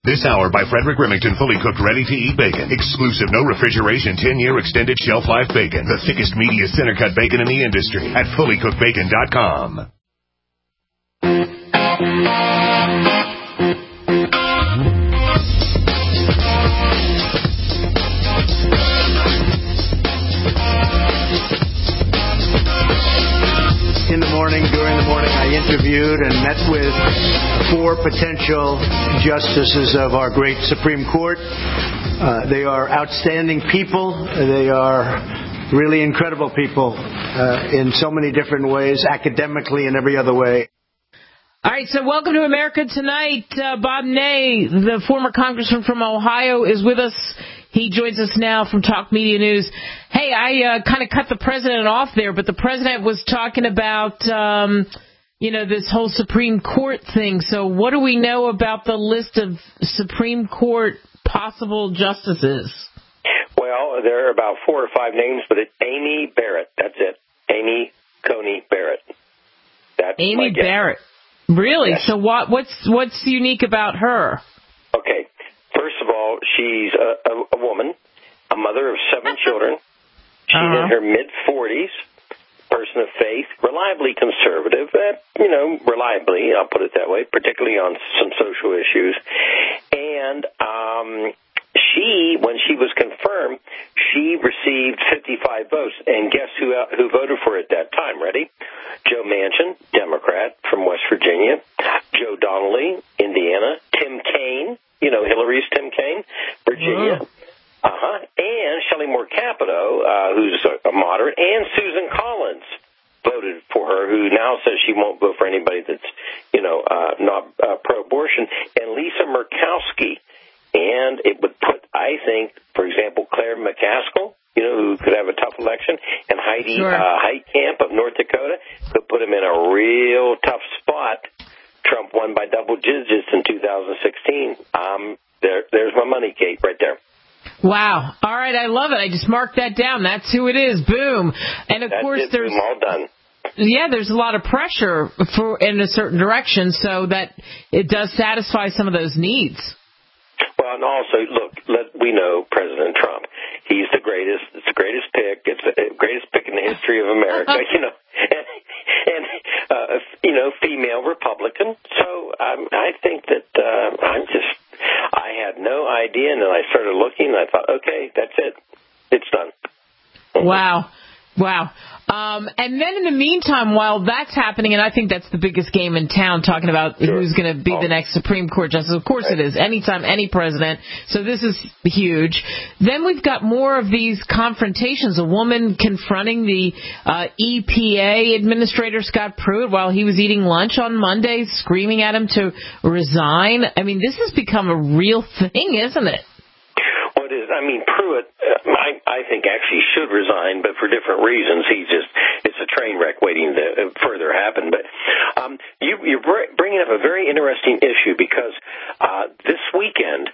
This hour by Frederick Remington, fully cooked, ready-to-eat bacon. Exclusive, no refrigeration, 10-year extended shelf life bacon. The thickest, meatiest center-cut bacon in the industry at fullycookedbacon.com. During the morning, I interviewed and met with 4 potential justices of our great Supreme Court. They are outstanding people. They are really incredible people in so many different ways, academically and every other way. All right, so welcome to America Tonight. Bob Ney, the former congressman from Ohio, is with us. He joins us now from Talk Media News. Hey, I kind of cut the president off there, but the president was talking about, this whole Supreme Court thing. So what do we know about the list of Supreme Court possible justices? Well, there are about 4 or 5 names, but it's Amy Barrett. That's it. Amy Coney Barrett. That's Amy Barrett. Really? Yes. So what's unique about her? Okay. First of all, she's a woman, a mother of 7 children. She's in her mid-40s, person of faith, reliably conservative, reliably, I'll put it that way, particularly on some social issues. And when she was confirmed, she received 55 votes. And guess who voted for her at that time? Ready? Joe Manchin, Democrat from West Virginia. Joe Donnelly, Indiana. Tim Kaine, Hillary's Tim Kaine, Virginia. And Shelley Moore Capito, who's a moderate, and Susan Collins voted for her, who now says she won't vote for anybody that's, not pro-abortion, and Lisa Murkowski. And it would put, I think, for example, Claire McCaskill, who could have a tough election, and Heidi Heitkamp of North Dakota could put him in a real tough spot. Trump won by double digits in 2016. There's my money, Kate, right there. Wow. All right, I love it. I just marked that down. That's who it is. Boom. And of course, there's all done. Yeah, there's a lot of pressure in a certain direction, so that it does satisfy some of those needs. Well, and also, look, we know President Trump. He's the greatest. It's the greatest pick. It's the greatest pick in the history of America. Female Republican. So I think that I had no idea, and then I started looking, and I thought, okay, that's it. It's done. Wow. And then in the meantime, while that's happening, and I think that's the biggest game in town, talking about who's going to be the next Supreme Court justice. Of course it is. Anytime, any president. So this is huge. Then we've got more of these confrontations. A woman confronting the EPA administrator, Scott Pruitt, while he was eating lunch on Monday, screaming at him to resign. I mean, this has become a real thing, isn't it? Well, it is. I mean, Pruitt, I think actually should resign, but for different reasons. It's a train wreck waiting to further happen. But you're bringing up a very interesting issue because this weekend,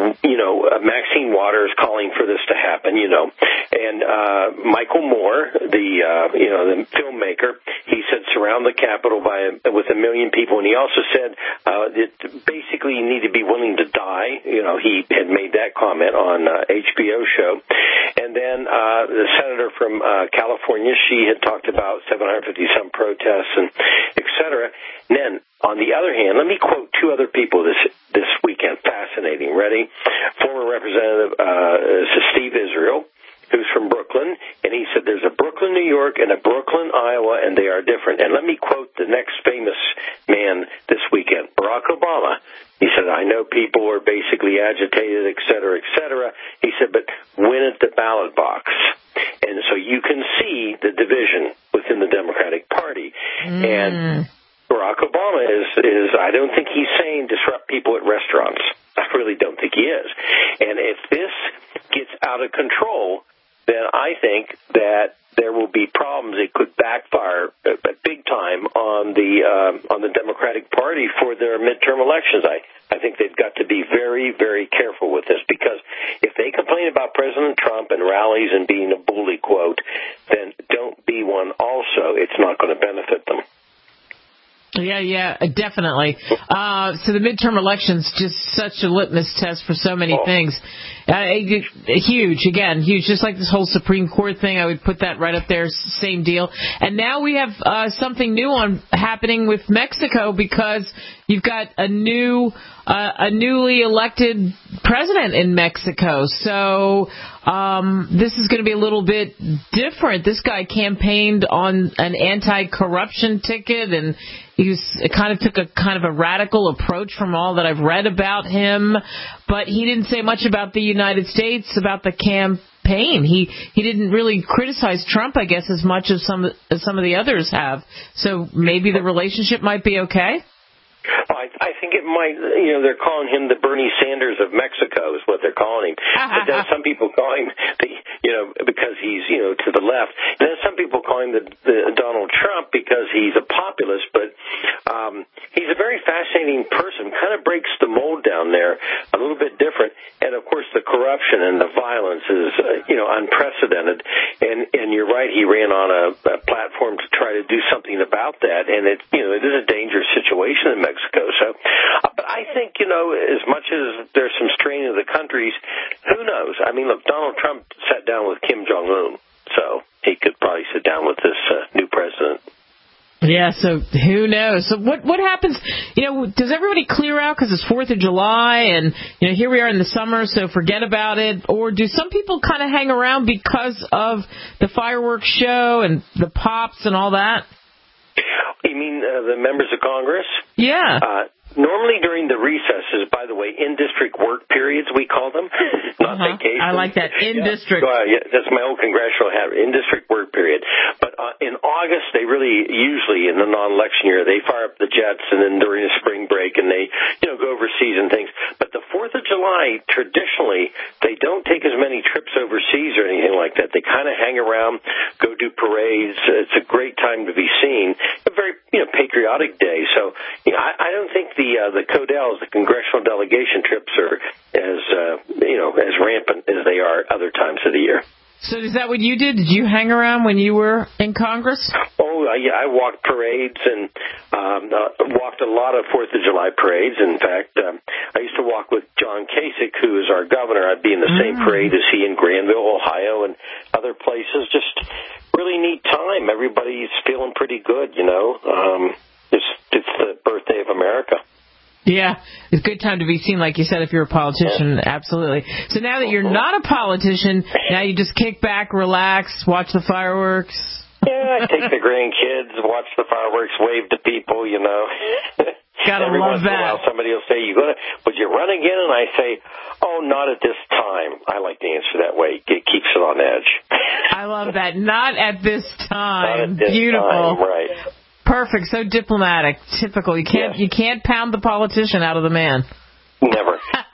Maxine Waters calling for this to happen, and Michael Moore, the filmmaker, he said surround the Capitol with 1 million people, and he also said that basically you need to be willing to die. He had made that comment on HBO show. And then the senator from California, she had talked about 750-some protests and et cetera. And then, on the other hand, let me quote 2 other people this weekend. Fascinating. Ready? Former Representative Steve Israel, who's from Brooklyn, and he said there's a Brooklyn, New York, and a Brooklyn, Iowa, and they are different. And let me quote the next famous man this weekend, Barack Obama. He said, I know people are basically agitated, et cetera, et cetera. He said, but win at the ballot box. And so you can see the division within the Democratic Party. And Barack Obama is I don't think he's saying disrupt people at restaurants. I really don't think he is. And if this gets out of control, then I think that there will be problems. It could backfire big time on the Democratic Party for their midterm elections. I think they've got to be very, very careful with this, because if they complain about President Trump and rallies and being a bully, quote, then don't be one also. It's not going to benefit them. Yeah, definitely. So the midterm election's just such a litmus test for so many things. Huge, just like this whole Supreme Court thing. I would put that right up there, same deal. And now we have something new happening with Mexico because you've got a newly elected president in Mexico. So this is going to be a little bit different. This guy campaigned on an anti-corruption ticket, and he took a radical approach from all that I've read about him. But he didn't say much about the United States, about the campaign. He didn't really criticize Trump, I guess, as much as some of the others have. So maybe the relationship might be okay. Well, I think it might, they're calling him the Bernie Sanders of Mexico is what they're calling him. But then some people call him because he's, to the left. And then some people call him the Donald Trump because he's a populist. But he's a very fascinating person, kind of breaks the mold down there, a little bit different. And, of course, the corruption and the violence is, unprecedented. And you're right, he ran on a platform to try to do something about that. And it is a dangerous situation in Mexico. So, but I think, as much as there's some strain in the countries, who knows? I mean, look, Donald Trump sat down with Kim Jong-un, so he could probably sit down with this new president. Yeah, so who knows? So what happens, does everybody clear out because it's 4th of July and, here we are in the summer, so forget about it? Or do some people kind of hang around because of the fireworks show and the pops and all that? You mean the members of Congress? Yeah. Normally during the recesses, by the way, in-district work periods, we call them, not vacations. I like that, in-district. Yeah, that's my old congressional hat, in-district work period. But in August, they really, usually in the non-election year, they fire up the jets, and then during the spring break, and they, go overseas and things. But the 4th of July, traditionally, they don't take as many trips overseas or anything like that. They kind of hang around, go do parades. It's a great time to be seen. A very, patriotic day. So, I don't think the CODELs, the congressional delegation trips, are as rampant as they are other times of the year. So is that what you did? Did you hang around when you were in Congress? Oh, yeah, I walked parades and walked a lot of 4th of July parades. In fact, I used to walk with John Kasich, who is our governor. I'd be in the same parade as he in Granville, Ohio, and other places. Just really neat time. Everybody's feeling pretty good, It's the birthday of America. Yeah, it's a good time to be seen, like you said, if you're a politician, absolutely. So now that you're not a politician, now you just kick back, relax, watch the fireworks. Yeah, I take the grandkids, watch the fireworks, wave to people, Gotta Every love once in a that. while, somebody will say, would you run again? And I say, oh, not at this time. I like to answer that way. It keeps it on edge. I love that. Not at this time. Not at this Beautiful. time, right. Perfect. So diplomatic. Typical. You can't pound the politician out of the man. Never.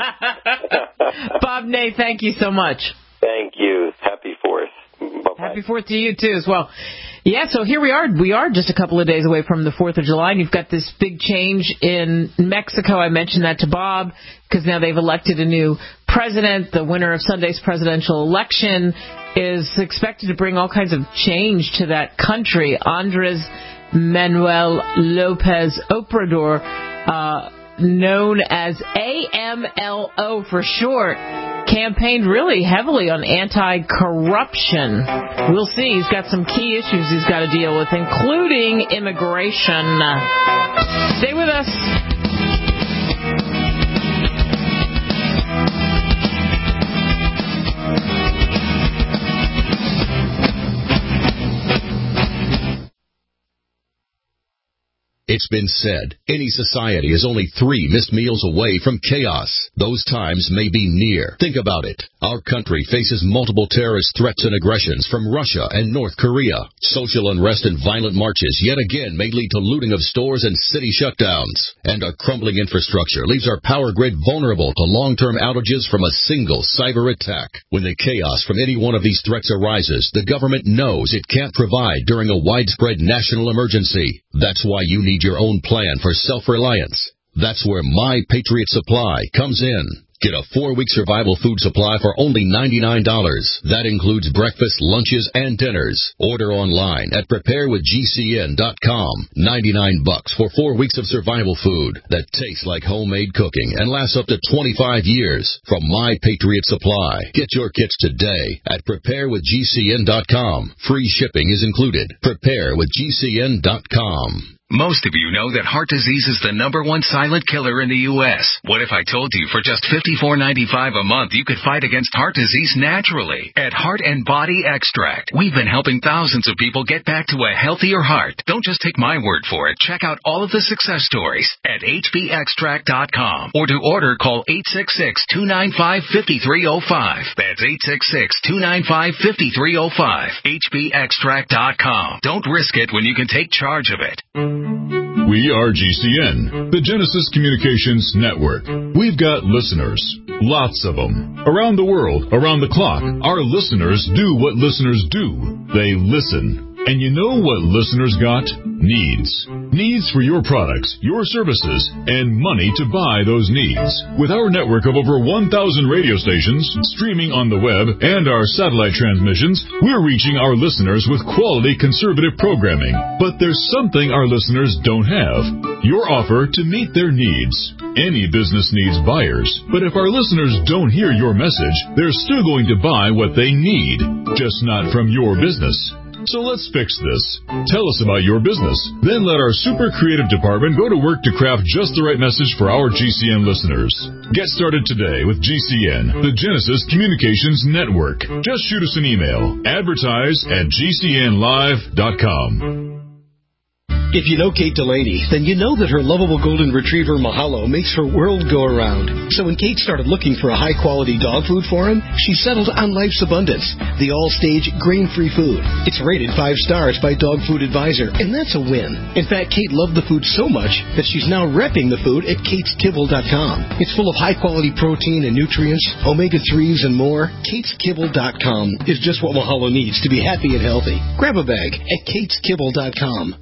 Bob Ney, thank you so much. Thank you. Happy 4th. Bye-bye. Happy 4th to you, too, as well. Yeah, so here we are. We are just a couple of days away from the 4th of July, and you've got this big change in Mexico. I mentioned that to Bob because now they've elected a new president. The winner of Sunday's presidential election is expected to bring all kinds of change to that country. Andrés Manuel López Obrador, known as AMLO for short, campaigned really heavily on anti-corruption. We'll see. He's got some key issues he's got to deal with, including immigration. Stay with us. It's been said, any society is only 3 missed meals away from chaos. Those times may be near. Think about it. Our country faces multiple terrorist threats and aggressions from Russia and North Korea. Social unrest and violent marches yet again may lead to looting of stores and city shutdowns. And a crumbling infrastructure leaves our power grid vulnerable to long-term outages from a single cyber attack. When the chaos from any one of these threats arises, the government knows it can't provide during a widespread national emergency. That's why you need your own plan for self-reliance. That's where My Patriot Supply comes in. Get a 4-week survival food supply for only $99. That includes breakfast, lunches, and dinners. Order online at preparewithgcn.com. $99 for 4 weeks of survival food that tastes like homemade cooking and lasts up to 25 years from My Patriot Supply. Get your kits today at preparewithgcn.com. Free shipping is included. Preparewithgcn.com. Most of you know that heart disease is the #1 silent killer in the U.S. What if I told you for just $54.95 a month you could fight against heart disease naturally? At Heart and Body Extract, we've been helping thousands of people get back to a healthier heart. Don't just take my word for it. Check out all of the success stories at hbextract.com. Or to order, call 866-295-5305. That's 866-295-5305. hbextract.com. Don't risk it when you can take charge of it. We are GCN, the Genesis Communications Network. We've got listeners, lots of them, around the world, around the clock. Our listeners do what listeners do. They listen. And you know what listeners got? Needs. Needs for your products, your services, and money to buy those needs. With our network of over 1,000 radio stations, streaming on the web, and our satellite transmissions, we're reaching our listeners with quality conservative programming. But there's something our listeners don't have. Your offer to meet their needs. Any business needs buyers. But if our listeners don't hear your message, they're still going to buy what they need, just not from your business. So let's fix this. Tell us about your business. Then let our super creative department go to work to craft just the right message for our GCN listeners. Get started today with GCN, the Genesis Communications Network. Just shoot us an email. Advertise@gcnlive.com. If you know Kate Delaney, then you know that her lovable golden retriever, Mahalo, makes her world go around. So when Kate started looking for a high-quality dog food for him, she settled on Life's Abundance, the all-stage grain-free food. It's rated 5 stars by Dog Food Advisor, and that's a win. In fact, Kate loved the food so much that she's now repping the food at kateskibble.com. It's full of high-quality protein and nutrients, omega-3s, and more. kateskibble.com is just what Mahalo needs to be happy and healthy. Grab a bag at kateskibble.com.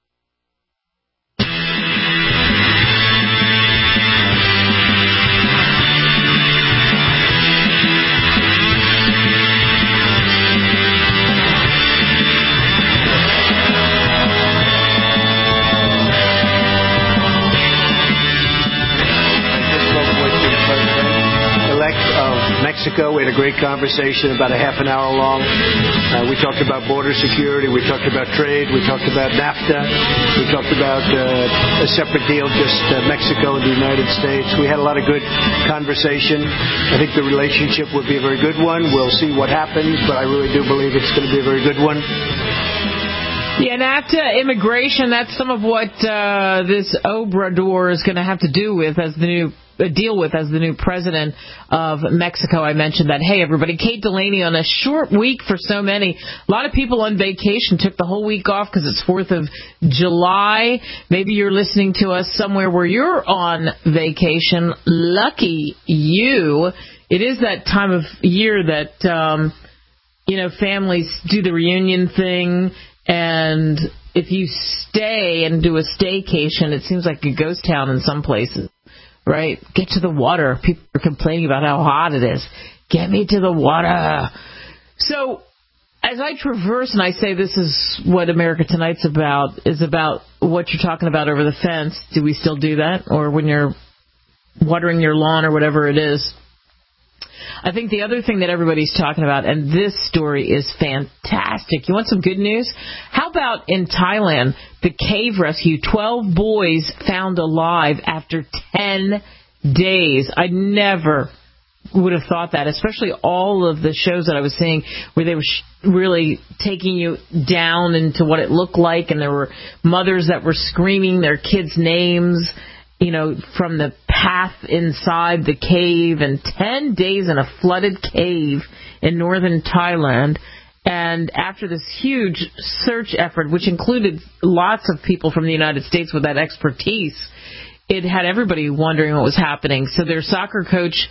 Mexico. We had a great conversation about a half an hour long. We talked about border security. We talked about trade. We talked about NAFTA. We talked about a separate deal, just Mexico and the United States. We had a lot of good conversation. I think the relationship will be a very good one. We'll see what happens, but I really do believe it's going to be a very good one. Yeah, NAFTA, immigration, that's some of what this Obrador is going to have to deal with as the new president of Mexico. I mentioned that. Hey, everybody, Kate Delaney on a short week for so many. A lot of people on vacation took the whole week off because it's 4th of July. Maybe you're listening to us somewhere where you're on vacation. Lucky you. It is that time of year that, families do the reunion thing. And if you stay and do a staycation, it seems like a ghost town in some places. Right? Get to the water. People are complaining about how hot it is. Get me to the water. So as I traverse and I say this is what America Tonight's about, is about what you're talking about over the fence. Do we still do that? Or when you're watering your lawn or whatever it is. I think the other thing that everybody's talking about, and this story is fantastic. You want some good news? How about in Thailand, the cave rescue, 12 boys found alive after 10 days. I never would have thought that, especially all of the shows that I was seeing where they were really taking you down into what it looked like, and there were mothers that were screaming their kids' names, from the path inside the cave, and 10 days in a flooded cave in northern Thailand. And after this huge search effort, which included lots of people from the United States with that expertise, it had everybody wondering what was happening. So their soccer coach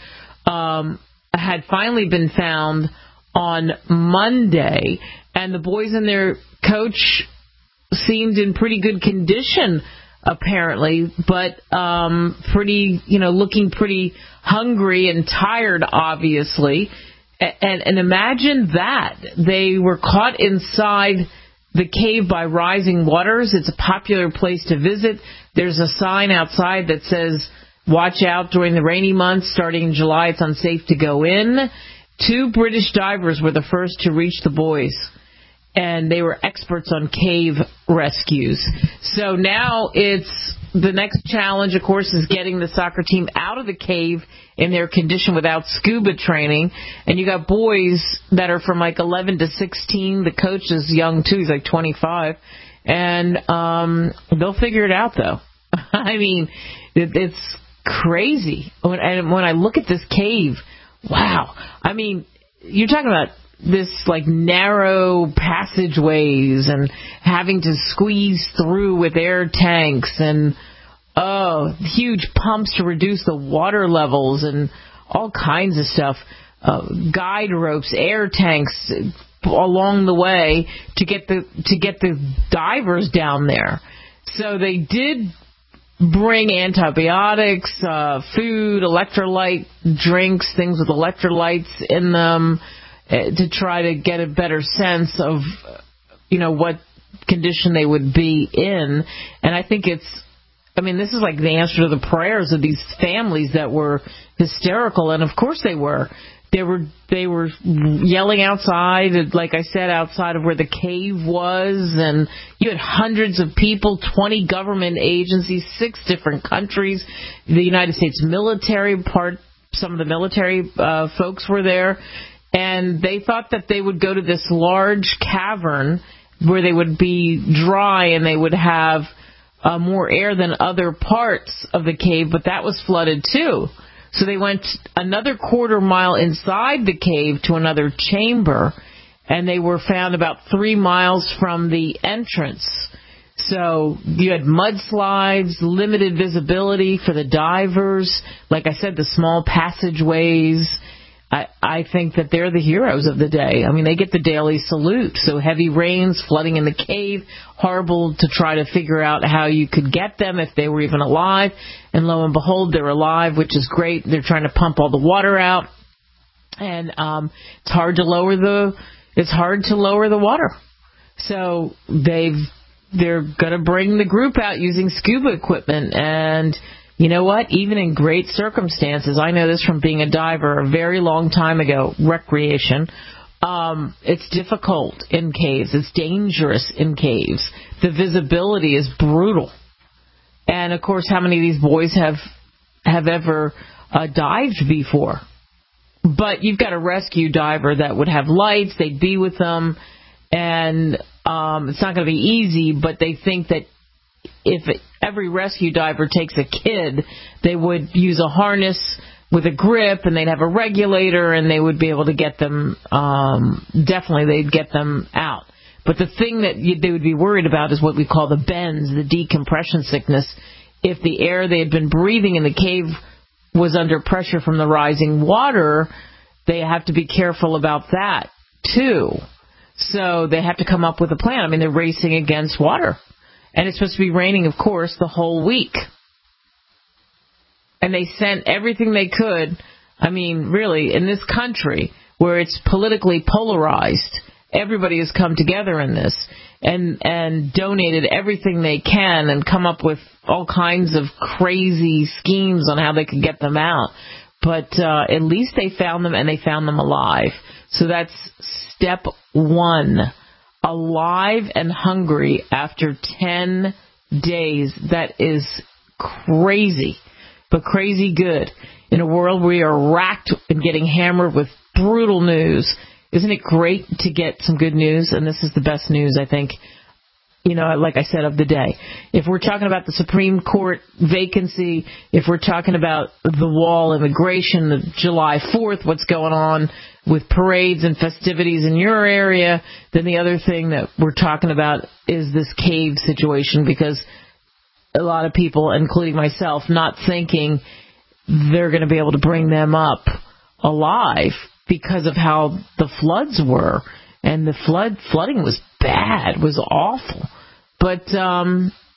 had finally been found on Monday, and the boys and their coach seemed in pretty good condition. apparently, but pretty, looking pretty hungry and tired, obviously. And imagine that. They were caught inside the cave by rising waters. It's a popular place to visit. There's a sign outside that says, watch out during the rainy months. Starting in July, it's unsafe to go in. 2 British divers were the first to reach the boys, and they were experts on cave rescues. So now it's the next challenge, of course, is getting the soccer team out of the cave in their condition without scuba training. And you got boys that are from like 11 to 16. The coach is young, too. He's like 25. And they'll figure it out, though. I mean, it's crazy. When I look at this cave, wow. I mean, you're talking about this like narrow passageways and having to squeeze through with air tanks and huge pumps to reduce the water levels and all kinds of stuff, guide ropes, air tanks along the way to get the divers down there. So they did bring antibiotics, food, electrolyte drinks, things with electrolytes in them, to try to get a better sense of, what condition they would be in. And I think this is like the answer to the prayers of these families that were hysterical. And of course they were. They were yelling outside, like I said, outside of where the cave was. And you had hundreds of people, 20 government agencies, 6 different countries, the United States military some of the military folks were there. And they thought that they would go to this large cavern where they would be dry and they would have more air than other parts of the cave, but that was flooded too. So they went another quarter mile inside the cave to another chamber, and they were found about 3 miles from the entrance. So you had mudslides, limited visibility for the divers. Like I said, the small passageways. I think that they're the heroes of the day. I mean, they get the daily salute. So heavy rains, flooding in the cave, horrible to try to figure out how you could get them if they were even alive. And lo and behold, they're alive, which is great. They're trying to pump all the water out. And it's hard to lower the water. So they're going to bring the group out using scuba equipment. And you know what? Even in great circumstances, I know this from being a diver a very long time ago, recreation, it's difficult in caves. It's dangerous in caves. The visibility is brutal. And, of course, how many of these boys have ever dived before? But you've got a rescue diver that would have lights. They'd be with them. And it's not going to be easy, but they think that if every rescue diver takes a kid, they would use a harness with a grip, and they'd have a regulator, and they would be able to get them, definitely they'd get them out. But the thing that they would be worried about is what we call the bends, the decompression sickness. If the air they had been breathing in the cave was under pressure from the rising water, they have to be careful about that, too. So they have to come up with a plan. I mean, they're racing against water. And it's supposed to be raining, of course, the whole week. And they sent everything they could. I mean, really, in this country where it's politically polarized, everybody has come together in this and donated everything they can and come up with all kinds of crazy schemes on how they could get them out. But at least they found them, and they found them alive. So that's step 1. Alive and hungry after 10 days. That is crazy, but crazy good. In a world where we are racked and getting hammered with brutal news, isn't it great to get some good news? And this is the best news, I think, like I said, of the day. If we're talking about the Supreme Court vacancy, if we're talking about the wall, immigration, the July 4th, what's going on with parades and festivities in your area, then the other thing that we're talking about is this cave situation, because a lot of people, including myself, not thinking they're going to be able to bring them up alive because of how the floods were. And the flooding was bad, was awful. But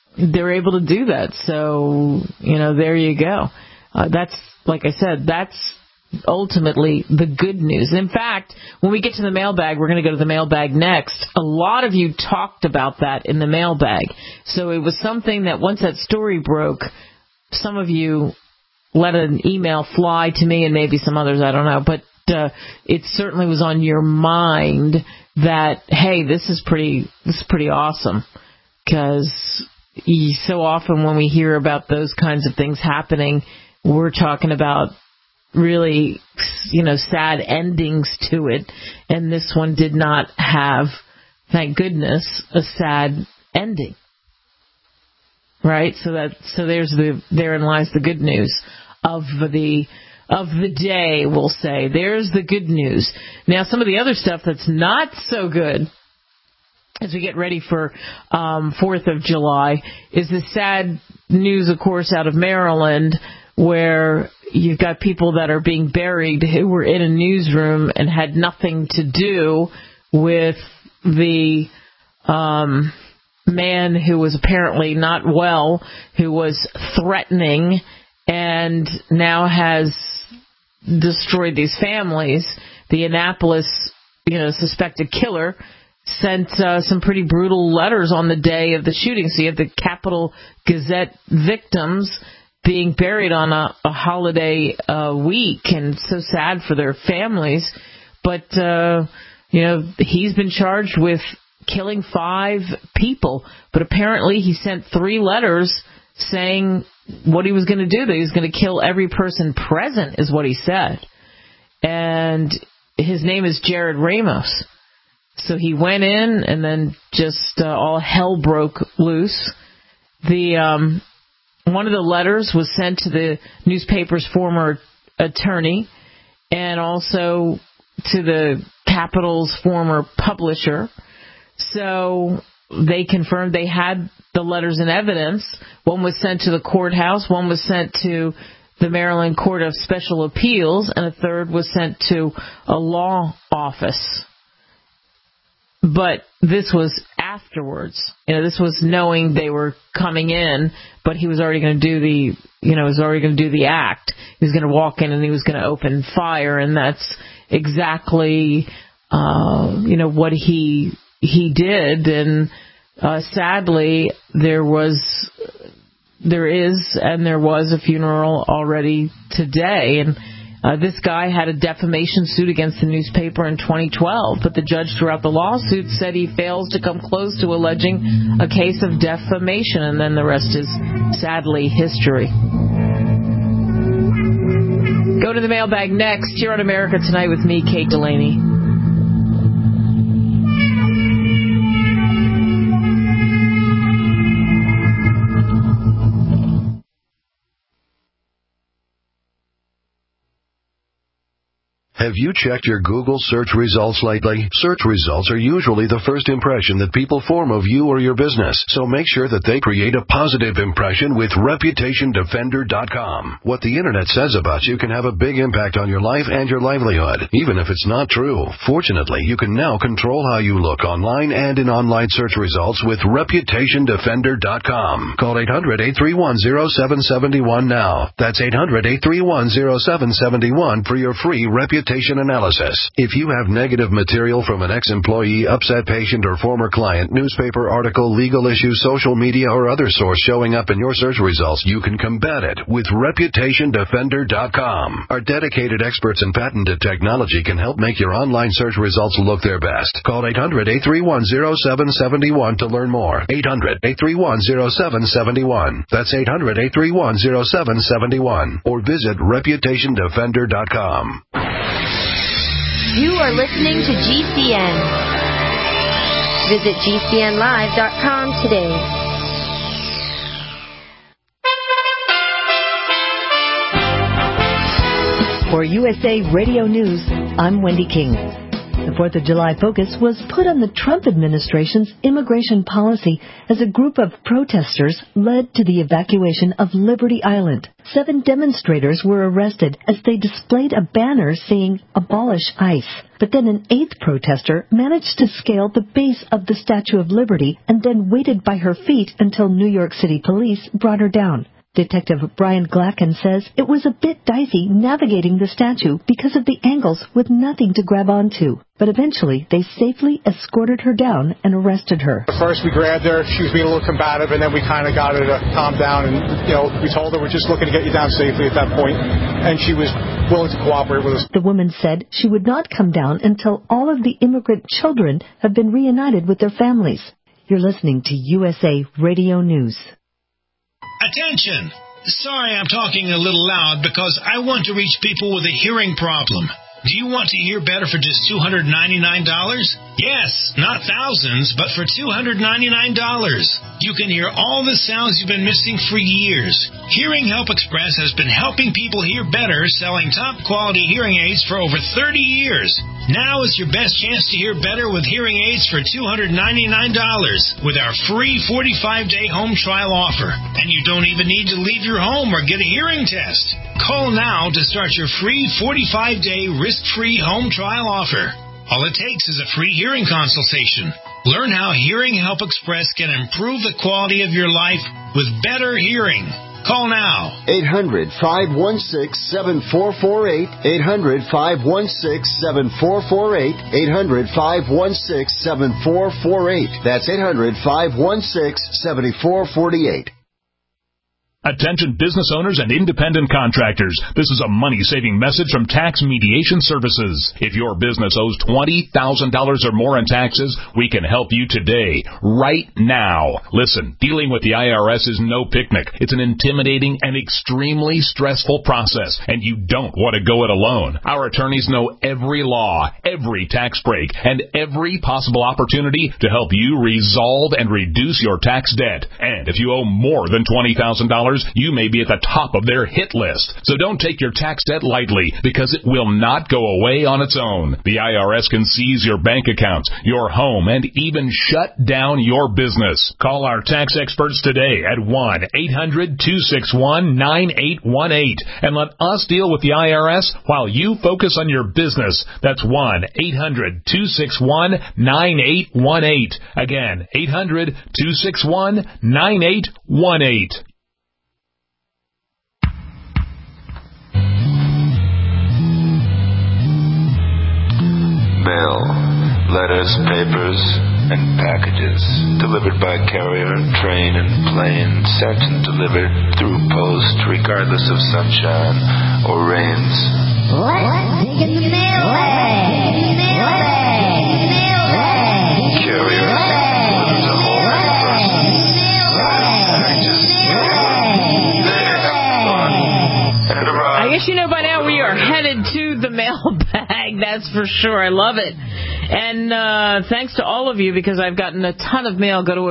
they're able to do that. So, there you go. That's, like I said, that's ultimately the good news. In fact, when we get to the mailbag, we're going to go to the mailbag next. A lot of you talked about that in the mailbag. So it was something that once that story broke, some of you let an email fly to me and maybe some others, I don't know. But it certainly was on your mind that, hey, this is pretty awesome. Because so often when we hear about those kinds of things happening, we're talking about really, sad endings to it. And this one did not have, thank goodness, a sad ending. Right? So therein lies the good news of the day, we'll say. There's the good news. Now, some of the other stuff that's not so good as we get ready for 4th of July is the sad news, of course, out of Maryland, where you've got people that are being buried who were in a newsroom and had nothing to do with the man who was apparently not well, who was threatening and now has destroyed these families. The Annapolis, suspected killer sent some pretty brutal letters on the day of the shooting. So you have the Capital Gazette victims being buried on a holiday week, and so sad for their families. But, he's been charged with killing 5 people. But apparently he sent 3 letters saying what he was going to do, that he was going to kill every person present, is what he said. And his name is Jared Ramos. So he went in, and then just all hell broke loose. One of the letters was sent to the newspaper's former attorney and also to the Capitol's former publisher. So they confirmed they had the letters and evidence. One was sent to the courthouse, one was sent to the Maryland Court of Special Appeals, and a third was sent to a law office. But this was afterwards. This was knowing they were coming in, but he was already going to do the act. He was going to walk in and he was going to open fire, and that's exactly, what he did. And sadly, there was a funeral already today, and this guy had a defamation suit against the newspaper in 2012, but the judge throughout the lawsuit said he fails to come close to alleging a case of defamation, and then the rest is sadly history. Go to the mailbag next here on America Tonight with me, Kate Delaney. Have you checked your Google search results lately? Search results are usually the first impression that people form of you or your business, so make sure that they create a positive impression with ReputationDefender.com. What the Internet says about you can have a big impact on your life and your livelihood, even if it's not true. Fortunately, you can now control how you look online and in online search results with ReputationDefender.com. Call 800-831-0771 now. That's 800-831-0771 for your free reputation analysis. If you have negative material from an ex-employee, upset patient, or former client, newspaper article, legal issue, social media, or other source showing up in your search results, you can combat it with ReputationDefender.com. Our dedicated experts in patented technology can help make your online search results look their best. Call 800-831-0771 to learn more. 800-831-0771. That's 800-831-0771. Or visit ReputationDefender.com. You are listening to GCN. Visit GCNlive.com today. For USA Radio News, I'm Wendy King. The 4th of July focus was put on the Trump administration's immigration policy as a group of protesters led to the evacuation of Liberty Island. 7 demonstrators were arrested as they displayed a banner saying, "Abolish ICE." But then an 8th protester managed to scale the base of the Statue of Liberty and then waited by her feet until New York City police brought her down. Detective Brian Glacken says it was a bit dicey navigating the statue because of the angles with nothing to grab onto. But eventually, they safely escorted her down and arrested her. First, we grabbed her. She was being a little combative, and then we kind of got her to calm down. And, we told her we're just looking to get you down safely at that point. And she was willing to cooperate with us. The woman said she would not come down until all of the immigrant children have been reunited with their families. You're listening to USA Radio News. Attention! Sorry I'm talking a little loud because I want to reach people with a hearing problem. Do you want to hear better for just $299? Yes, not thousands, but for $299. You can hear all the sounds you've been missing for years. Hearing Help Express has been helping people hear better, selling top-quality hearing aids for over 30 years. Now is your best chance to hear better with hearing aids for $299 with our free 45-day home trial offer. And you don't even need to leave your home or get a hearing test. Call now to start your free 45-day risk-free home trial offer. All it takes is a free hearing consultation. Learn how Hearing Help Express can improve the quality of your life with better hearing. Call now. 800-516-7448. 800-516-7448. 800-516-7448. That's 800-516-7448. Attention business owners and independent contractors. This is a money-saving message from Tax Mediation Services. If your business owes $20,000 or more in taxes, we can help you today, right now. Listen, dealing with the IRS is no picnic. It's an intimidating and extremely stressful process, and you don't want to go it alone. Our attorneys know every law, every tax break, and every possible opportunity to help you resolve and reduce your tax debt. And if you owe more than $20,000, you may be at the top of their hit list. So don't take your tax debt lightly, because it will not go away on its own. The IRS can seize your bank accounts, your home, and even shut down your business. Call our tax experts today at 1-800-261-9818 and let us deal with the IRS while you focus on your business. That's 1-800-261-9818. Again, 800-261-9818. Mail, letters, papers, and packages delivered by carrier, train, and plane, sent and delivered through post, regardless of sunshine or rains. Let's dig in the mailbag. Carrier delivers a whole person. Packages, I guess you know by now we are headed to the mailbag, that's for sure. I love it. And thanks to all of you, because I've gotten a ton of mail. Go to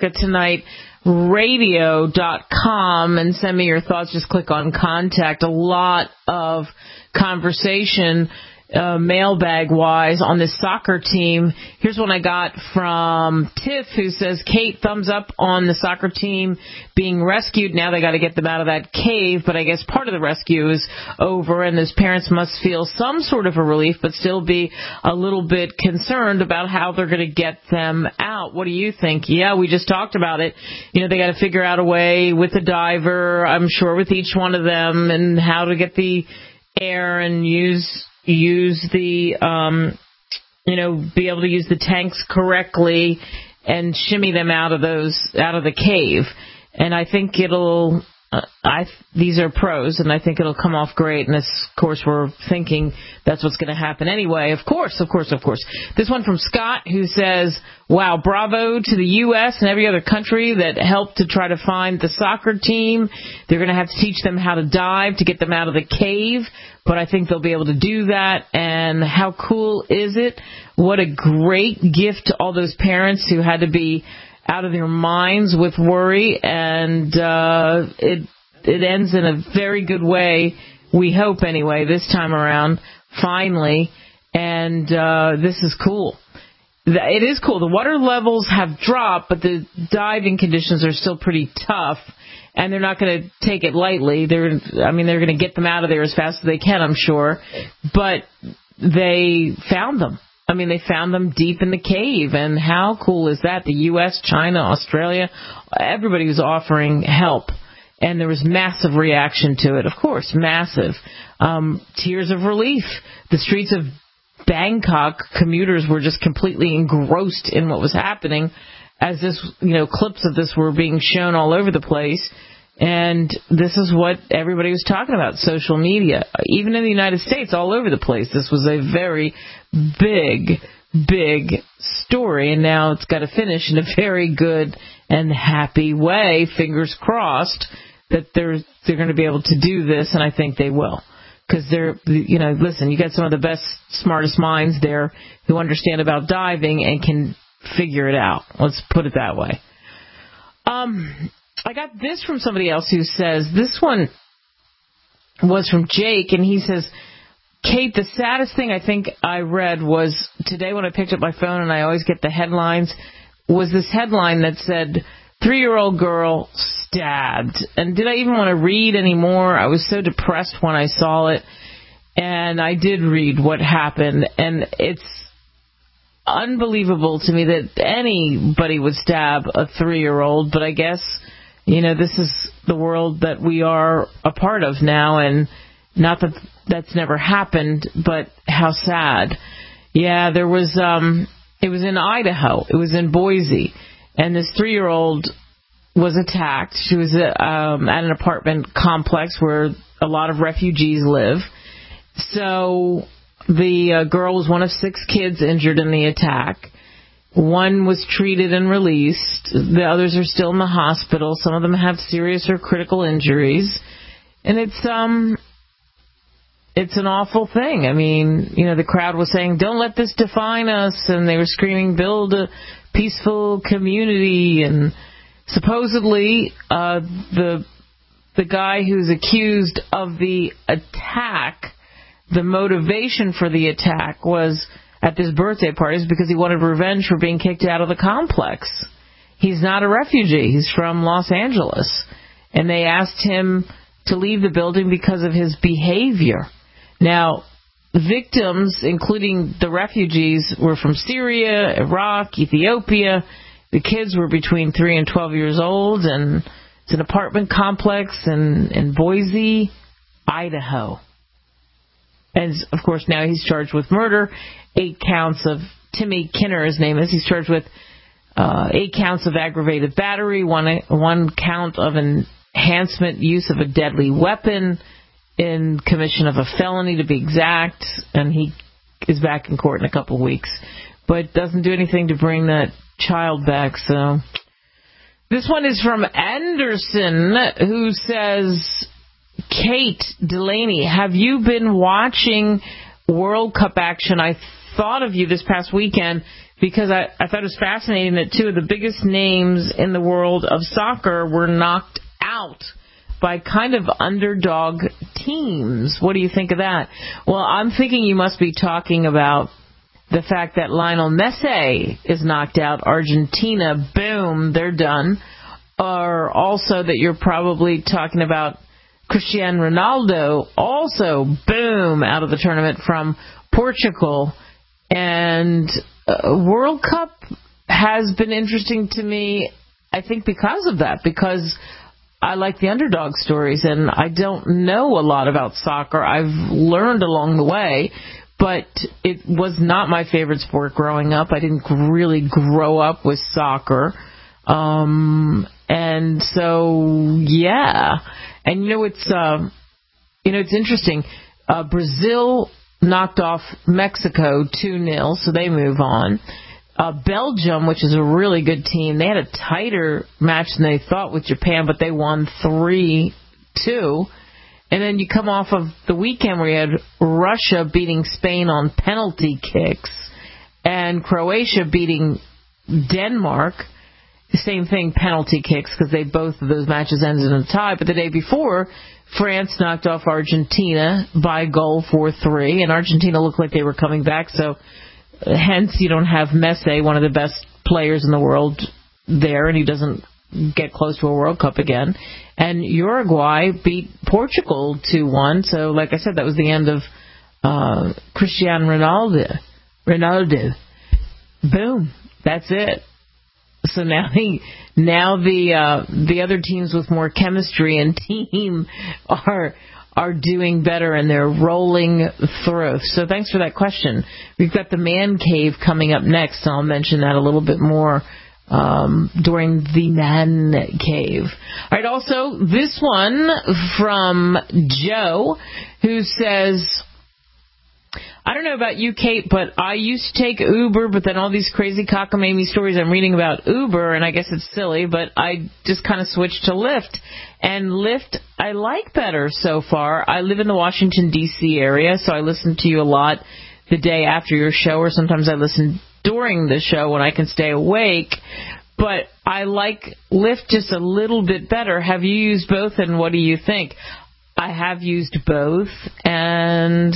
AmericaTonightRadio.com and send me your thoughts. Just click on contact. A lot of conversation mailbag-wise on this soccer team. Here's one I got from Tiff, who says, Kate, thumbs up on the soccer team being rescued. Now they got to get them out of that cave, but I guess part of the rescue is over, and those parents must feel some sort of a relief, but still be a little bit concerned about how they're going to get them out. What do you think? Yeah, we just talked about it. You know, they got to figure out a way with the diver, I'm sure, with each one of them, and how to get the air and use the, be able to use the tanks correctly and shimmy them out of the cave. And I think these are pros, and I think it'll come off great. And of course, we're thinking that's what's going to happen anyway. Of course. This one from Scott, who says, wow, bravo to the U.S. and every other country that helped to try to find the soccer team. They're going to have to teach them how to dive to get them out of the cave, but I think they'll be able to do that. And how cool is it? What a great gift to all those parents who had to be out of their minds with worry, and it ends in a very good way, we hope anyway, this time around, finally. And this is cool. It is cool. The water levels have dropped, but the diving conditions are still pretty tough, and they're not going to take it lightly. They're going to get them out of there as fast as they can, I'm sure. But they found them. I mean, they found them deep in the cave, and how cool is that? The U.S., China, Australia, everybody was offering help, and there was massive reaction to it. Of course, massive. Tears of relief. The streets of Bangkok, commuters were just completely engrossed in what was happening as this, clips of this were being shown all over the place. And this is what everybody was talking about, social media. Even in the United States, all over the place. This was a very big, big story, and now it's got to finish in a very good and happy way, fingers crossed, that they're going to be able to do this, and I think they will. Because listen, you got some of the best, smartest minds there who understand about diving and can figure it out. Let's put it that way. I got this from somebody else who says, this one was from Jake, and he says, Kate, the saddest thing I think I read was today when I picked up my phone, and I always get the headlines, was this headline that said, 3-year-old girl stabbed. And did I even want to read anymore? I was so depressed when I saw it. And I did read what happened. And it's unbelievable to me that anybody would stab a 3-year-old. But I guess, this is the world that we are a part of now. And not that that's never happened, but how sad. Yeah, there was, it was in Idaho. It was in Boise. And this 3-year-old was attacked. She was at an apartment complex where a lot of refugees live. So the girl was one of 6 kids injured in the attack. One was treated and released. The others are still in the hospital. Some of them have serious or critical injuries. And it's an awful thing. I mean, the crowd was saying, don't let this define us. And they were screaming, build a peaceful community. And supposedly the guy who's accused of the attack, the motivation for the attack was at this birthday party because he wanted revenge for being kicked out of the complex. He's not a refugee. He's from Los Angeles. And they asked him to leave the building because of his behavior. Now, victims, including the refugees, were from Syria, Iraq, Ethiopia. The kids were between 3 and 12 years old, and it's an apartment complex in Boise, Idaho. And, of course, now he's charged with murder, 8 counts of, Timmy Kinner, his name is, he's charged with 8 counts of aggravated battery, one count of enhancement use of a deadly weapon, in commission of a felony to be exact, and he is back in court in a couple weeks. But doesn't do anything to bring that child back, so. This one is from Anderson, who says, Kate Delaney, have you been watching World Cup action? I thought of you this past weekend because I thought it was fascinating that 2 of the biggest names in the world of soccer were knocked out by kind of underdog teams. What do you think of that? Well, I'm thinking you must be talking about the fact that Lionel Messi is knocked out. Argentina, boom, they're done. Or also that you're probably talking about Cristiano Ronaldo, also, boom, out of the tournament from Portugal. And World Cup has been interesting to me, I think, because of that, because I like the underdog stories, and I don't know a lot about soccer. I've learned along the way, but it was not my favorite sport growing up. I didn't really grow up with soccer. And so, yeah. And it's interesting. Brazil knocked off Mexico 2-0, so they move on. Belgium, which is a really good team, they had a tighter match than they thought with Japan, but they won 3-2. And then you come off of the weekend where you had Russia beating Spain on penalty kicks and Croatia beating Denmark. Same thing, penalty kicks, because both of those matches ended in a tie. But the day before, France knocked off Argentina by a goal 4-3, and Argentina looked like they were coming back, so hence you don't have Messi, one of the best players in the world, there, and he doesn't get close to a World Cup again. And Uruguay beat Portugal 2-1, so like I said, that was the end of Cristiano Ronaldo. Boom. That's it. So now the other teams with more chemistry and team are doing better, and they're rolling through. So thanks for that question. We've got the Man Cave coming up next, and I'll mention that a little bit more during the Man Cave. All right, also this one from Joe, who says, I don't know about you, Kate, but I used to take Uber, but then all these crazy cockamamie stories I'm reading about Uber, and I guess it's silly, but I just kind of switched to Lyft. And Lyft, I like better so far. I live in the Washington, D.C. area, so I listen to you a lot the day after your show, or sometimes I listen during the show when I can stay awake. But I like Lyft just a little bit better. Have you used both, and what do you think? I have used both, and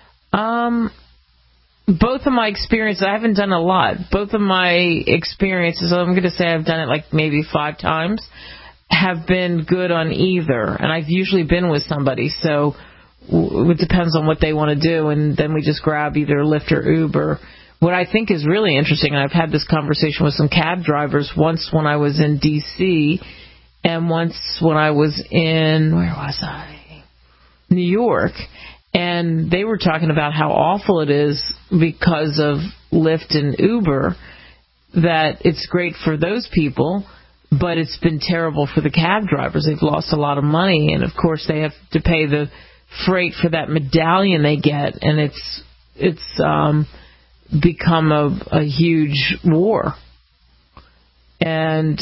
both of my experiences, I haven't done a lot. Both of my experiences, I'm going to say I've done it like maybe 5 times, have been good on either. And I've usually been with somebody, so it depends on what they want to do, and then we just grab either Lyft or Uber. What I think is really interesting, and I've had this conversation with some cab drivers, once when I was in D.C. and once when I was in, where was I? New York. And they were talking about how awful it is because of Lyft and Uber, that it's great for those people, but it's been terrible for the cab drivers. They've lost a lot of money, and of course they have to pay the freight for that medallion they get, and it's become a huge war. And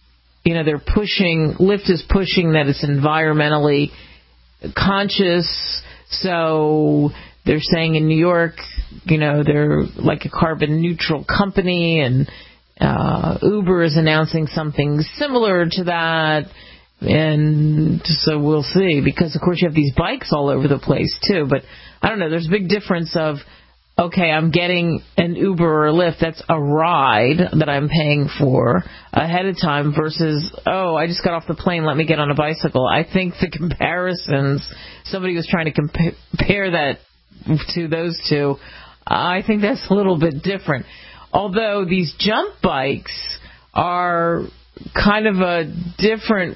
Lyft is pushing that it's environmentally conscious. So they're saying in New York, they're like a carbon neutral company, and Uber is announcing something similar to that. And so we'll see, because of course you have these bikes all over the place too. But I don't know, there's a big difference of, okay, I'm getting an Uber or a Lyft, that's a ride that I'm paying for ahead of time, versus, oh, I just got off the plane, let me get on a bicycle. I think the comparisons, somebody was trying to compare that to those two, I think that's a little bit different. Although these jump bikes are kind of a different,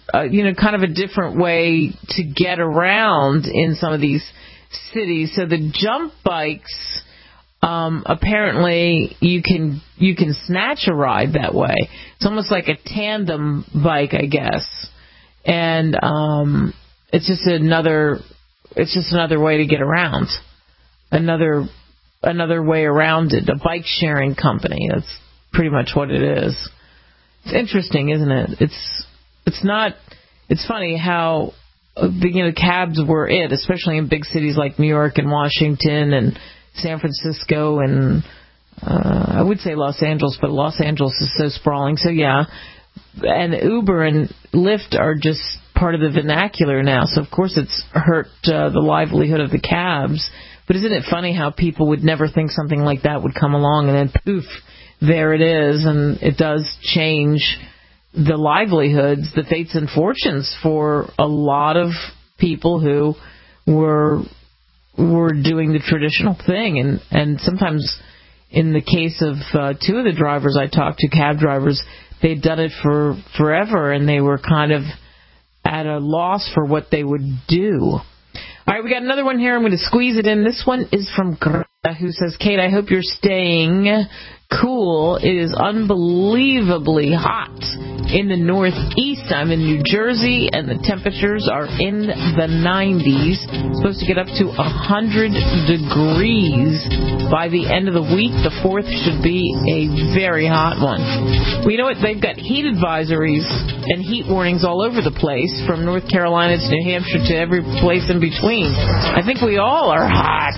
way to get around in some of these cities. So the jump bikes, apparently you can snatch a ride that way. It's almost like a tandem bike, I guess. And it's just another way to get around. Another way around it. A bike sharing company. That's pretty much what it is. It's interesting, isn't it? It's funny how cabs were it, especially in big cities like New York and Washington and San Francisco and I would say Los Angeles, but Los Angeles is so sprawling. So yeah, and Uber and Lyft are just part of the vernacular now. So of course it's hurt the livelihood of the cabs. But isn't it funny how people would never think something like that would come along, and then poof, there it is, and it does change the livelihoods, the fates and fortunes for a lot of people who were doing the traditional thing. And sometimes in the case of 2 of the drivers I talked to, cab drivers, they'd done it for forever, and they were kind of at a loss for what they would do. All right, we got another one here. I'm going to squeeze it in. This one is from Greta, who says, Kate, I hope you're staying cool. It is unbelievably hot in the Northeast. I'm in New Jersey, and the temperatures are in the 90s. It's supposed to get up to 100 degrees by the end of the week. The 4th should be a very hot one. Well, you know what? They've got heat advisories and heat warnings all over the place, from North Carolina to New Hampshire to every place in between. I think we all are hot.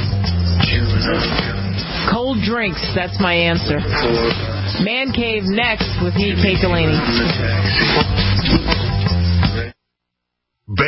Cold drinks, that's my answer. Man Cave next with me, Kate Delaney.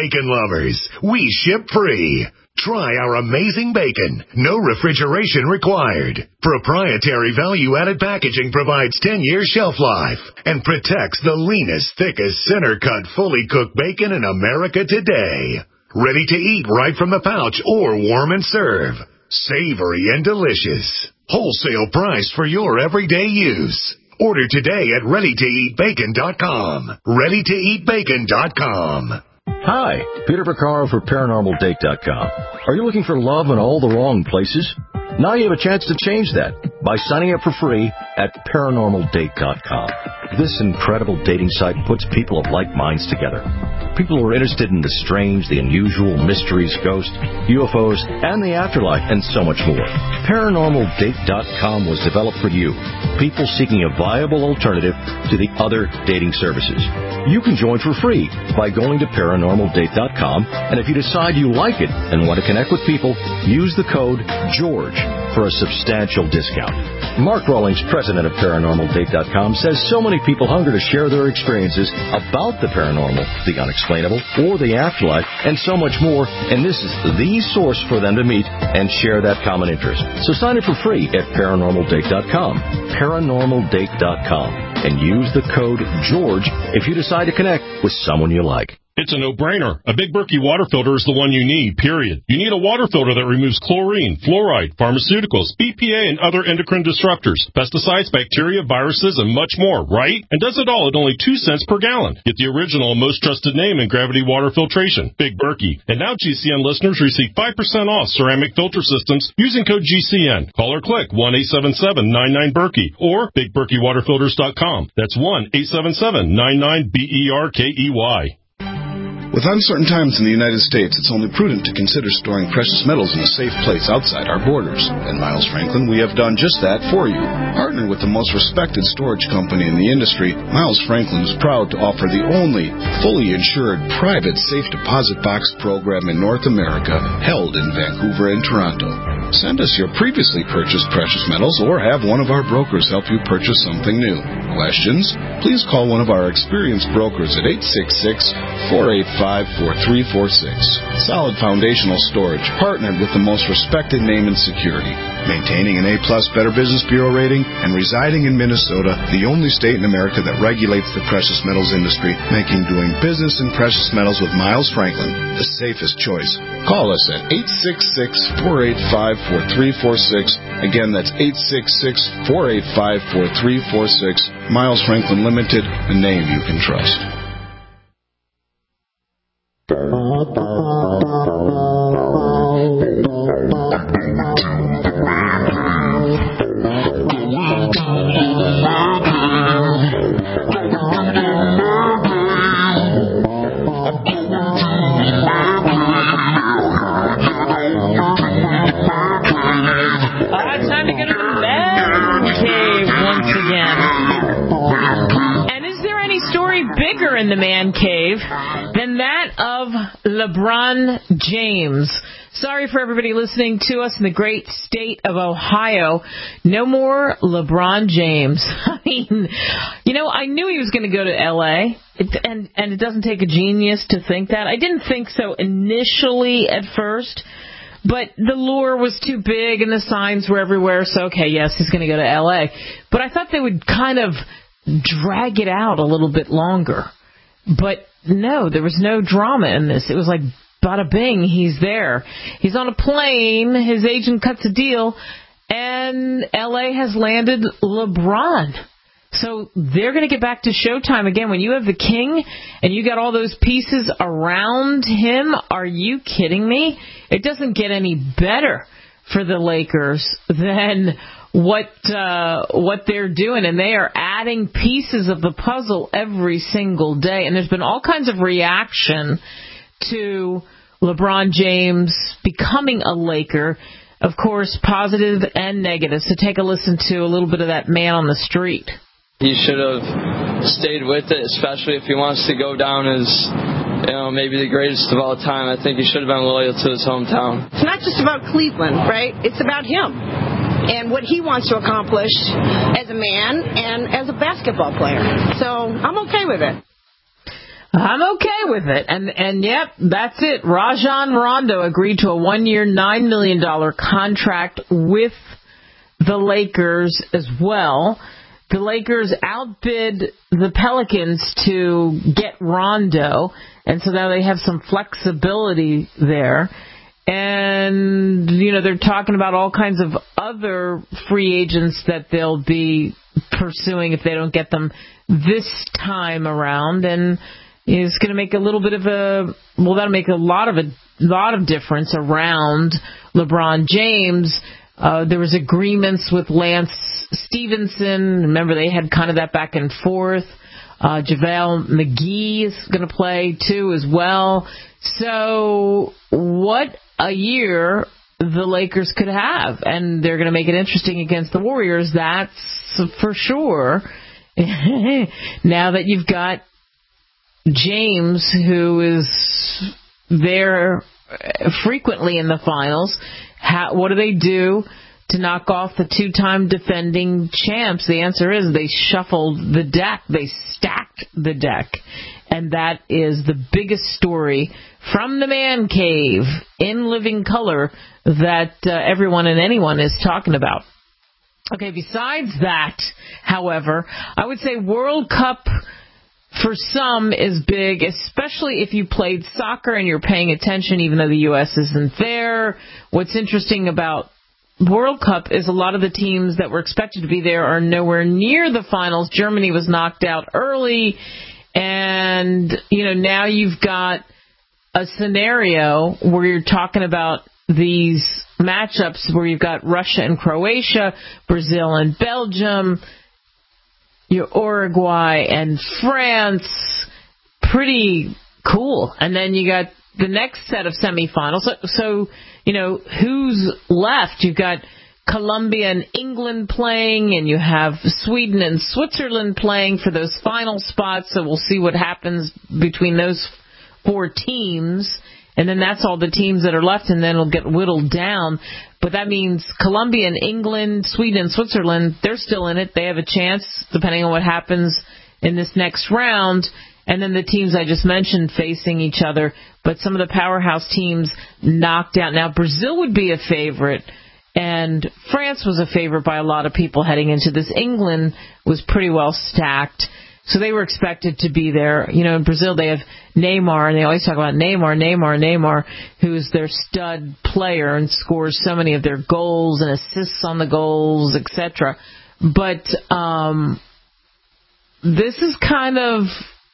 Bacon lovers, we ship free. Try our amazing bacon. No refrigeration required. Proprietary value-added packaging provides 10-year shelf life and protects the leanest, thickest, center-cut, fully cooked bacon in America today. Ready to eat right from the pouch or warm and serve. Savory and delicious. Wholesale price for your everyday use. Order today at ReadyToEatBacon.com. ReadyToEatBacon.com. Hi, Peter Vaccaro for ParanormalDate.com. Are you looking for love in all the wrong places? Now you have a chance to change that by signing up for free at ParanormalDate.com. This incredible dating site puts people of like minds together. People who are interested in the strange, the unusual, mysteries, ghosts, UFOs, and the afterlife, and so much more. ParanormalDate.com was developed for you, people seeking a viable alternative to the other dating services. You can join for free by going to ParanormalDate.com, and if you decide you like it and want to connect with people, use the code GEORGE for a substantial discount. Mark Rawlings, president of ParanormalDate.com, says so many people hunger to share their experiences about the paranormal, the unexplainable, or the afterlife, and so much more, and this is the source for them to meet and share that common interest. So sign up for free at ParanormalDate.com, ParanormalDate.com, and use the code GEORGE if you decide to connect with someone you like. It's a no-brainer. A Big Berkey water filter is the one you need, period. You need a water filter that removes chlorine, fluoride, pharmaceuticals, BPA, and other endocrine disruptors, pesticides, bacteria, viruses, and much more, right? And does it all at only 2 cents per gallon. Get the original and most trusted name in gravity water filtration, Big Berkey. And now GCN listeners receive 5% off ceramic filter systems using code GCN. Call or click 1-877-99-BERKEY or BigBerkeyWaterFilters.com. That's 1-877-99-BERKEY. With uncertain times in the United States, it's only prudent to consider storing precious metals in a safe place outside our borders. At Miles Franklin, we have done just that for you. Partnered with the most respected storage company in the industry, Miles Franklin is proud to offer the only fully insured private safe deposit box program in North America, held in Vancouver and Toronto. Send us your previously purchased precious metals or have one of our brokers help you purchase something new. Questions? Please call one of our experienced brokers at 866-485-4346. Solid foundational storage, partnered with the most respected name in security. Maintaining an A-plus Better Business Bureau rating and residing in Minnesota, the only state in America that regulates the precious metals industry, making doing business in precious metals with Miles Franklin the safest choice. Call us at 866-485-4346. Again, that's 866-485-4346. Miles Franklin Limited, a name you can trust. Time to go to the Man Cave once again. And is there any story bigger in the Man Cave than that of LeBron James? Sorry for everybody listening to us in the great state of Ohio. No more LeBron James. I mean, I knew he was going to go to L.A., and it doesn't take a genius to think that. I didn't think so initially at first, but the lure was too big and the signs were everywhere, so okay, yes, he's going to go to L.A. But I thought they would kind of drag it out a little bit longer. But no, there was no drama in this. It was like, bada bing, he's there. He's on a plane, his agent cuts a deal, and L.A. has landed LeBron. So they're going to get back to Showtime again. When you have the king and you got all those pieces around him, are you kidding me? It doesn't get any better for the Lakers than what they're doing, and they are adding pieces of the puzzle every single day. And there's been all kinds of reaction to LeBron James becoming a Laker, of course, positive and negative. So take a listen to a little bit of that man on the street. He should have stayed with it, especially if he wants to go down as, maybe the greatest of all time. I think he should have been loyal to his hometown. It's not just about Cleveland, right? It's about him and what he wants to accomplish as a man and as a basketball player. So I'm okay with it. I'm okay with it. And yep, that's it. Rajon Rondo agreed to a 1-year, $9 million contract with the Lakers as well. The Lakers outbid the Pelicans to get Rondo, and so now they have some flexibility there. And, they're talking about all kinds of other free agents that they'll be pursuing if they don't get them this time around. And it's going to make a little bit of that'll make a lot of difference around LeBron James. There was agreements with Lance Stevenson. Remember, they had kind of that back and forth. JaVale McGee is going to play, too, as well. So what a year the Lakers could have. And they're going to make it interesting against the Warriors. That's for sure. Now that you've got James, who is there frequently in the finals, what do they do to knock off the two-time defending champs? The answer is they shuffled the deck. They stacked the deck. And that is the biggest story from the man cave in living color that everyone and anyone is talking about. Okay, besides that, however, I would say World Cup for some is big, especially if you played soccer and you're paying attention, even though the U.S. isn't there. What's interesting about World Cup is a lot of the teams that were expected to be there are nowhere near the finals. Germany was knocked out early, and, now you've got a scenario where you're talking about these matchups where you've got Russia and Croatia, Brazil and Belgium, Uruguay and France. Pretty cool. And then you got the next set of semifinals. So who's left? You've got Colombia and England playing, and you have Sweden and Switzerland playing for those final spots. So we'll see what happens between those four teams. And then that's all the teams that are left, and then it'll get whittled down. But that means Colombia and England, Sweden and Switzerland, they're still in it. They have a chance, depending on what happens in this next round. And then the teams I just mentioned facing each other. But some of the powerhouse teams knocked out. Now, Brazil would be a favorite, and France was a favorite by a lot of people heading into this. England was pretty well stacked. So they were expected to be there. In Brazil they have Neymar, and they always talk about Neymar, who's their stud player and scores so many of their goals and assists on the goals, etc. But this is kind of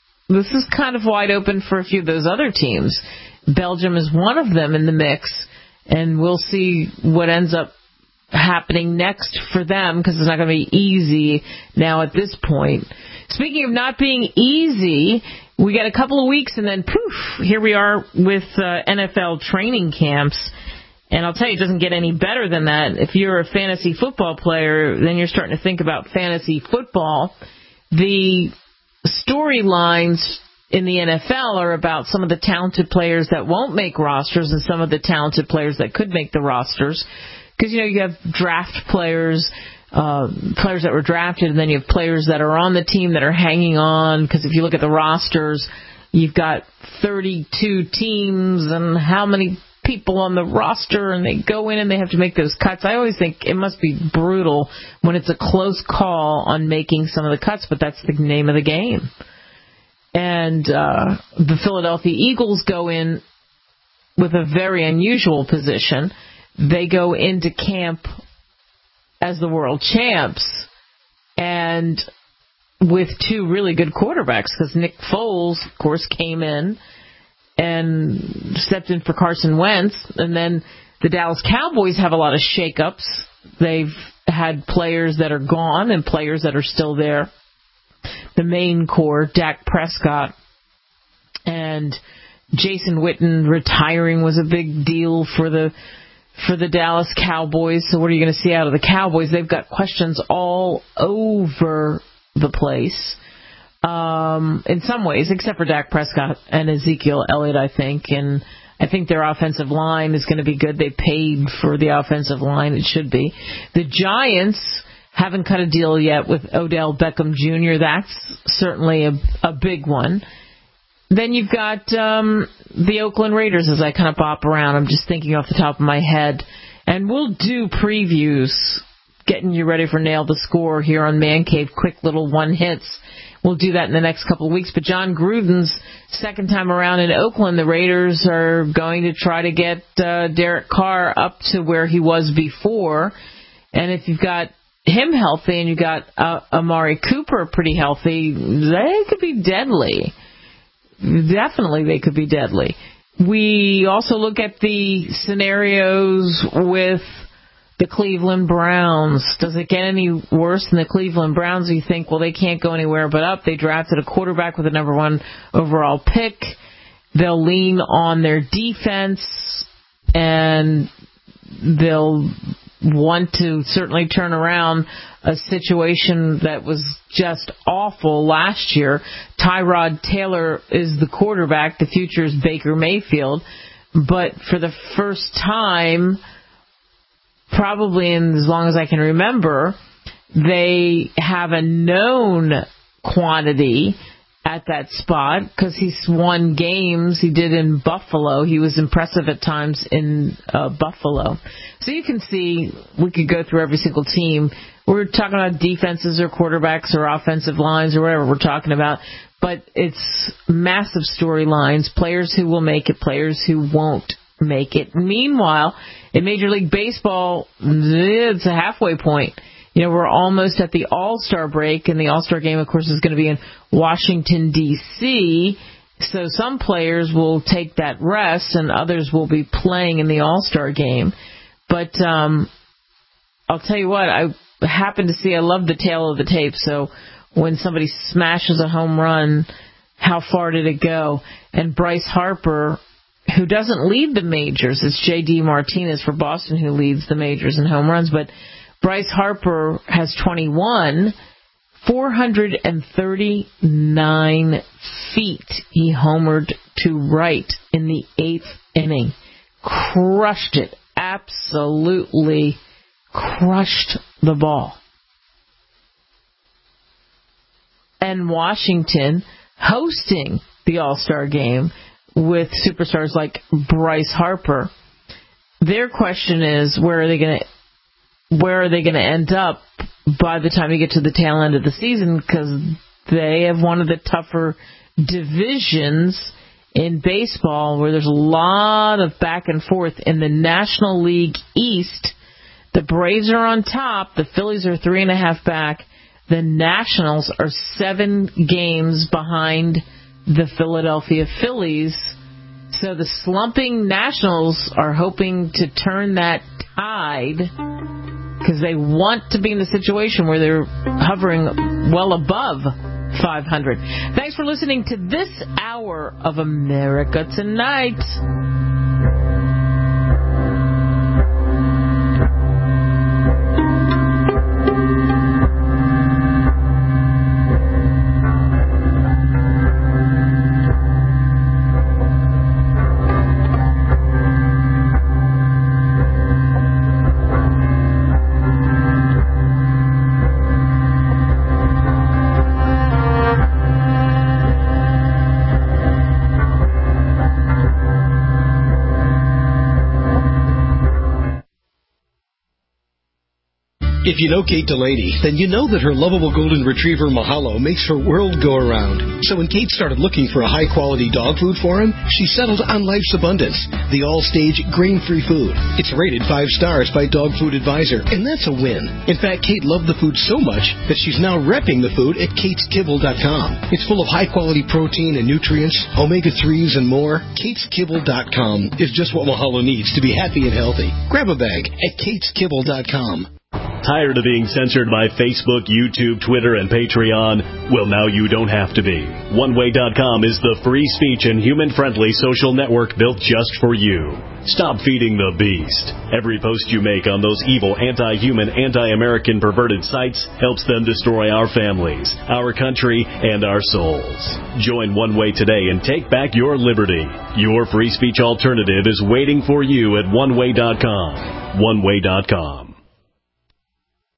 wide open for a few of those other teams. Belgium is one of them in the mix, and we'll see what ends up happening next for them, because it's not going to be easy now at this point. Speaking of not being easy, we got a couple of weeks, and then poof, here we are with NFL training camps. And I'll tell you, it doesn't get any better than that. If you're a fantasy football player, then you're starting to think about fantasy football. The storylines in the NFL are about some of the talented players that won't make rosters and some of the talented players that could make the rosters. Because, you have draft players, players that were drafted, and then you have players that are on the team that are hanging on. Because if you look at the rosters, you've got 32 teams and how many people on the roster, and they go in and they have to make those cuts. I always think it must be brutal when it's a close call on making some of the cuts, but that's the name of the game. And the Philadelphia Eagles go in with a very unusual position. They go into camp as the world champs, and with two really good quarterbacks, because Nick Foles, of course, came in and stepped in for Carson Wentz. And then the Dallas Cowboys have a lot of shakeups. They've had players that are gone and players that are still there. The main core, Dak Prescott and Jason Witten retiring was a big deal for the Dallas Cowboys. So what are you going to see out of the Cowboys? They've got questions all over the place. In some ways, except for Dak Prescott and Ezekiel Elliott, I think. And I think their offensive line is going to be good. They paid for the offensive line. It should be. The Giants haven't cut a deal yet with Odell Beckham Jr. That's certainly a big one. then you've got the Oakland Raiders as I kind of bop around. I'm just thinking off the top of my head. And we'll do previews, getting you ready for Nail the Score here on Man Cave, quick little one-hits. We'll do that in the next couple of weeks. But John Gruden's second time around in Oakland, the Raiders are going to try to get Derek Carr up to where he was before. And if you've got him healthy and you've got Amari Cooper pretty healthy, they could be deadly. Definitely they could be deadly. We also look at the scenarios with the Cleveland Browns. Does it get any worse than the Cleveland Browns? You think, well, they can't go anywhere but up. They drafted a quarterback with the number 1 overall pick. They'll lean on their defense, and they'll want to certainly turn around a situation that was just awful last year. Tyrod Taylor is the quarterback. The future is Baker Mayfield. But for the first time, probably in as long as I can remember, they have a known quantity at that spot because he's won games. He did in Buffalo. He was impressive at times in Buffalo. So you can see we could go through every single team. We're talking about defenses or quarterbacks or offensive lines or whatever we're talking about. But it's massive storylines, players who will make it, players who won't make it. Meanwhile, in Major League Baseball, it's a halfway point. You know, we're almost at the All-Star break, and the All-Star game, of course, is going to be in Washington, D.C., so some players will take that rest, and others will be playing in the All-Star game. But I'll tell you what, I happened to see, I love the tail of the tape, so when somebody smashes a home run, how far did it go? And Bryce Harper, who doesn't lead the majors, it's J.D. Martinez for Boston who leads the majors in home runs, but Bryce Harper has 21, 439 feet he homered to right in the 8th inning. Crushed it. Absolutely crushed the ball. And Washington hosting the All-Star game with superstars like Bryce Harper. Their question is, where are they going to end up by the time you get to the tail end of the season, because they have one of the tougher divisions in baseball where there's a lot of back and forth. In the National League East, the Braves are on top, the Phillies are 3.5 back, the Nationals are 7 games behind the Philadelphia Phillies. So the slumping Nationals are hoping to turn that tide because they want to be in the situation where they're hovering well above 500. Thanks for listening to this hour of America Tonight. If you know Kate Delaney, then you know that her lovable golden retriever Mahalo makes her world go around. So when Kate started looking for a high-quality dog food for him, she settled on Life's Abundance, the all-stage grain-free food. It's rated 5 stars by Dog Food Advisor, and that's a win. In fact, Kate loved the food so much that she's now repping the food at KatesKibble.com. It's full of high-quality protein and nutrients, omega-3s, and more. KatesKibble.com is just what Mahalo needs to be happy and healthy. Grab a bag at KatesKibble.com. Tired of being censored by Facebook, YouTube, Twitter, and Patreon? Well, now you don't have to be. OneWay.com is the free speech and human-friendly social network built just for you. Stop feeding the beast. Every post you make on those evil, anti-human, anti-American perverted sites helps them destroy our families, our country, and our souls. Join One Way today and take back your liberty. Your free speech alternative is waiting for you at OneWay.com. OneWay.com.